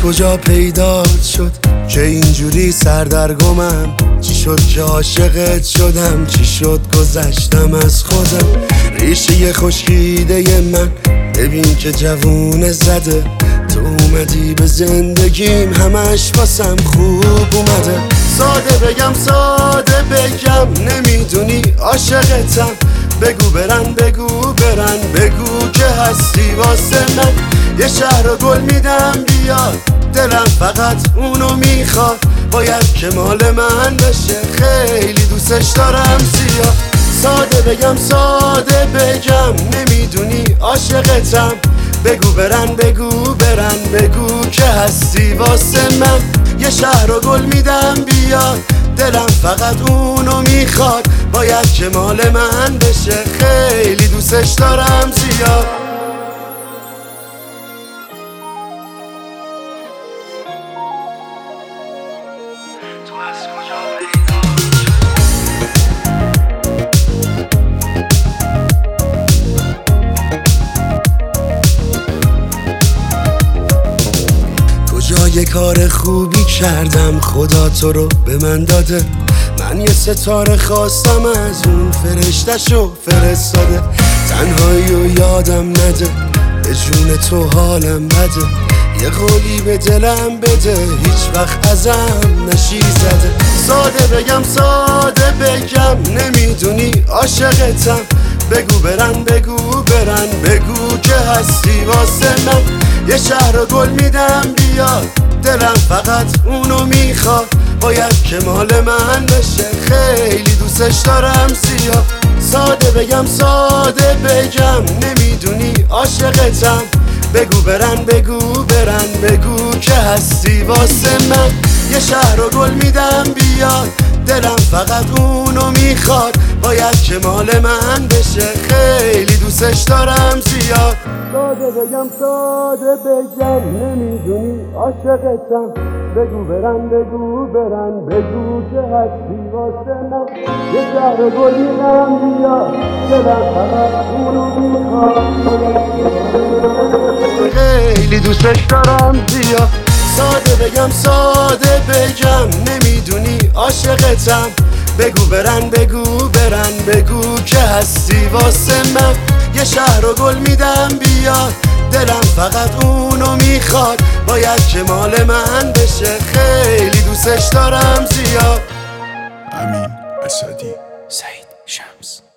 کجا پیدا شد که اینجوری سردرگمم؟ چی شد که عاشقت شدم؟ چی شد گذشتم از خودم؟ ریشه خشکیده من ببین که جوونه زده. تو اومدی به زندگیم همش واسم خوب اومده. ساده بگم ساده بگم نمیدونی عاشقتم. بگو برن بگو برن بگو که هستی واسه من. یه شهر رو گل میدم بیاد دلم فقط اونو میخواد. باید که مال من بشه خیلی دوستش دارم زیاد. ساده بگم ساده بگم نمیدونی عاشقتم. بگو برن بگو برن بگو که هستی واسه من. یه شهر رو گل میدم بیاد دلم فقط اونو میخواد. باید که مال من بشه خیلی دوستش دارم زیاد. تو از کجا پیدا کجا یه کار خوبی کردم خدا تو رو به من داده. من یه ستاره خواستم از اون فرشته‌شو فرستاده. تنهایی رو یادم نده به جون تو حالم بده. یه قولی به دلم بده هیچ وقت ازم نشی زده. ساده بگم ساده بگم نمیدونی عاشقتم. بگو برن بگو برن بگو که هستی واسه من. یه شهر رو گل میدم بیاد دلم فقط اونو میخواد. باید که مال من بشه خیلی دوستش دارم زیاد. ساده بگم ساده بگم نمیدونی عاشقتم. بگو برن بگو برن بگو که هستی واسه من. یه شهر رو گل میدم بیاد دلم فقط اونو میخواد. باید که مال من بشه خیلی دوستش دارم زیاد. ساده بگم ساده بگم نمیدونی عاشقتم. بگو برن بگو برن بگو که هستی واسه من. یه شهر رو گل میدم بیاد دلم فقط اونو میخواد. خیلی دوستش دارم زیاد. ساده بگم ساده بگم نمیدونی عاشقتم. بگو برن بگو برن بگو که هستی واسه من. یه شهر رو گل میدم بیاد دلم فقط اونو میخواد. باید که مال من بشه خیلی دوستش دارم زیاد. امین اسدی، سعید شمس.